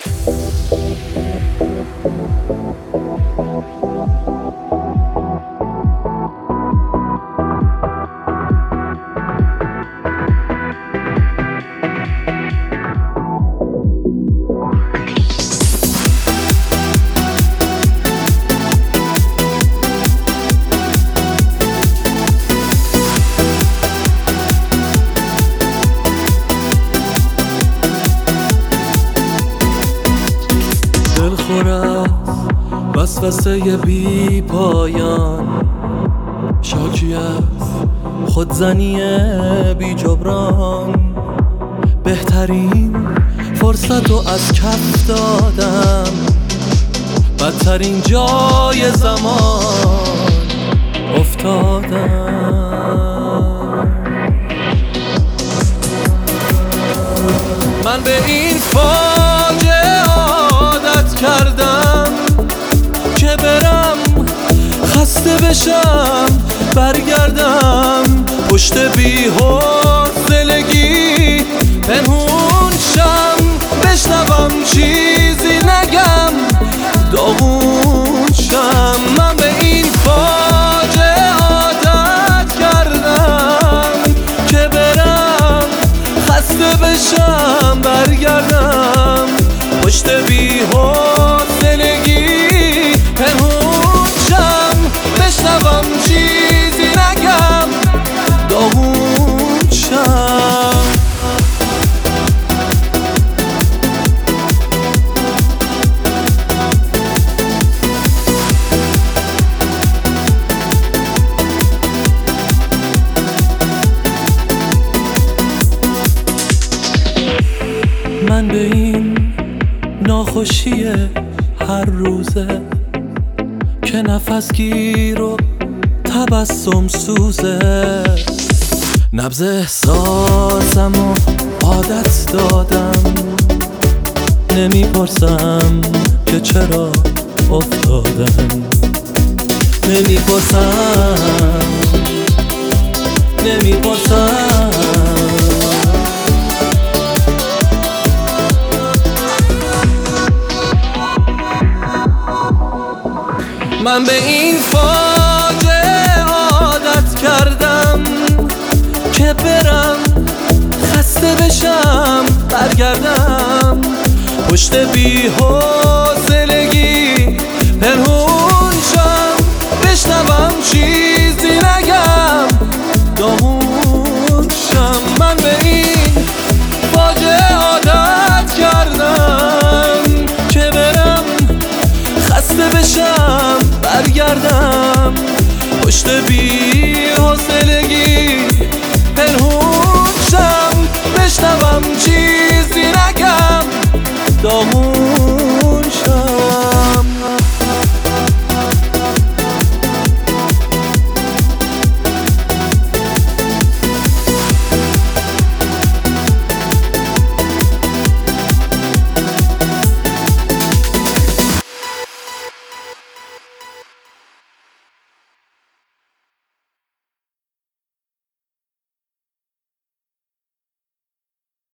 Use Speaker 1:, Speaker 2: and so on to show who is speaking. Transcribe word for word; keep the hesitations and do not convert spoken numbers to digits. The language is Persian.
Speaker 1: دلخور از وسوسه بی پایان، شاکی از خودزنی بی جبران. بهترین فرصت رو از کف دادم، بدترین جای زمان افتادم. من به این فاجعه عادت کردم که برم خسته بشم برگردم، پشت بی حوصلگی پنهون شم، بشنوم چیزی نگم داغون شم. من به این فاجعه عادت کردم که برم خسته بشم برگردم، پشت بی حوصلگی پنهون شم، بشنوم چیزی نگم داغون شم. من به این ناخوشی هر روزه که نفس گیر و تبسم سوزه، نبض احساسم و عادت دادم، نمیپرسم که چرا افتادم، نمیپرسم نمیپرسم من به این فاجعه عادت کردم که برم خسته بشم برگردم، پشت بی حوصلگی پنهون شم، بشنوم چیزی نگم داغون شم. من به این فاجعه عادت کردم که برم خسته بشم برگردم، پشت بی